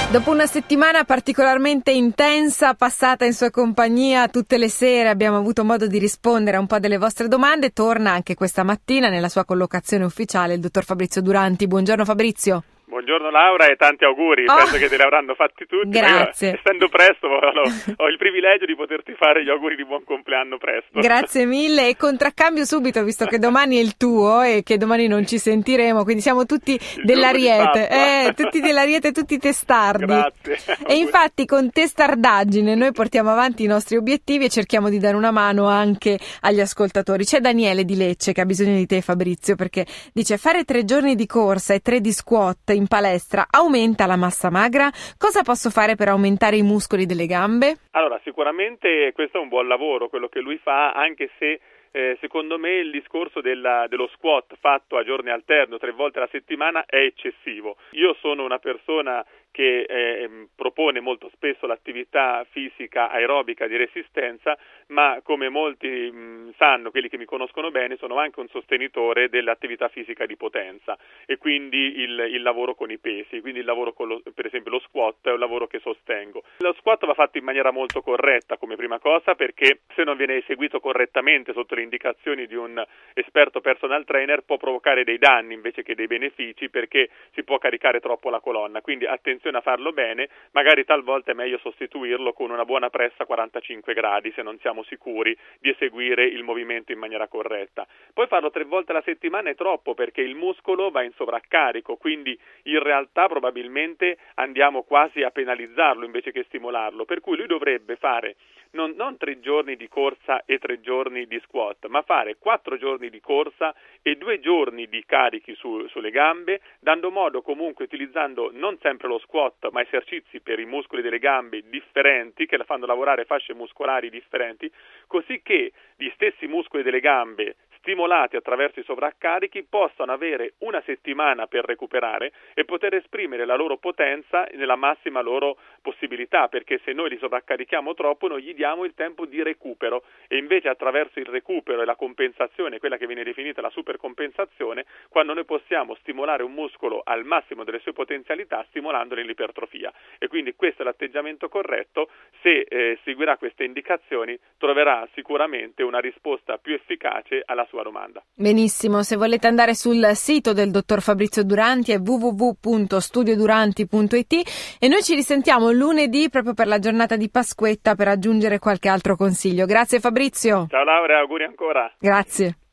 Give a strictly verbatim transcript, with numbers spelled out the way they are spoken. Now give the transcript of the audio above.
Dopo una settimana particolarmente intensa, passata in sua compagnia tutte le sere, abbiamo avuto modo di rispondere a un po' delle vostre domande. Torna anche questa mattina nella sua collocazione ufficiale il dottor Fabrizio Duranti. Buongiorno Fabrizio. Buongiorno Laura e tanti auguri, oh, penso che te li avranno fatti tutti. Grazie. Io, essendo presto ho, ho il privilegio di poterti fare gli auguri di buon compleanno presto. Grazie mille e contraccambio subito, visto che domani è il tuo e che domani non ci sentiremo, quindi siamo tutti il dell'Ariete, eh, tutti dell'Ariete, tutti testardi. Grazie. E infatti con testardaggine noi portiamo avanti i nostri obiettivi e cerchiamo di dare una mano anche agli ascoltatori. C'è Daniele di Lecce che ha bisogno di te, Fabrizio, perché dice: fare tre giorni di corsa e tre di squat in palestra aumenta la massa magra? Cosa posso fare per aumentare i muscoli delle gambe? Allora, sicuramente questo è un buon lavoro, quello che lui fa, anche se eh, secondo me il discorso della, dello squat fatto a giorni alterno, tre volte alla settimana, è eccessivo. Io sono una persona che eh, propone molto spesso l'attività fisica aerobica di resistenza, ma come molti mh, sanno, quelli che mi conoscono bene, sono anche un sostenitore dell'attività fisica di potenza e quindi il, il lavoro con i pesi, quindi il lavoro con lo, per esempio lo squat è un lavoro che sostengo. Lo squat va fatto in maniera molto corretta come prima cosa, perché se non viene eseguito correttamente sotto le indicazioni di un esperto personal trainer può provocare dei danni invece che dei benefici, perché si può caricare troppo la colonna, quindi attenzione a farlo bene. Magari talvolta è meglio sostituirlo con una buona pressa a quarantacinque gradi se non siamo sicuri di eseguire il movimento in maniera corretta. Poi farlo tre volte alla settimana è troppo, perché il muscolo va in sovraccarico, quindi in realtà probabilmente andiamo quasi a penalizzarlo invece che stimolarlo, per cui lui dovrebbe fare non, non tre giorni di corsa e tre giorni di squat, ma fare quattro giorni di corsa e due giorni di carichi su, sulle gambe, dando modo comunque, utilizzando non sempre lo squat, ma esercizi per i muscoli delle gambe differenti, che la fanno lavorare fasce muscolari differenti, così che gli stessi muscoli delle gambe, stimolati attraverso i sovraccarichi, possano avere una settimana per recuperare e poter esprimere la loro potenza nella massima loro possibilità, perché se noi li sovraccarichiamo troppo non gli diamo il tempo di recupero, e invece attraverso il recupero e la compensazione, quella che viene definita la supercompensazione, quando noi possiamo stimolare un muscolo al massimo delle sue potenzialità stimolandone l'ipertrofia. E quindi questo è l'atteggiamento corretto. Se eh, seguirà queste indicazioni troverà sicuramente una risposta più efficace alla sua domanda. Benissimo, se volete andare sul sito del dottor Fabrizio Duranti è w w w punto studio duranti punto i t e noi ci risentiamo lunedì proprio per la giornata di Pasquetta per aggiungere qualche altro consiglio. Grazie Fabrizio. Ciao Laura, auguri ancora. Grazie.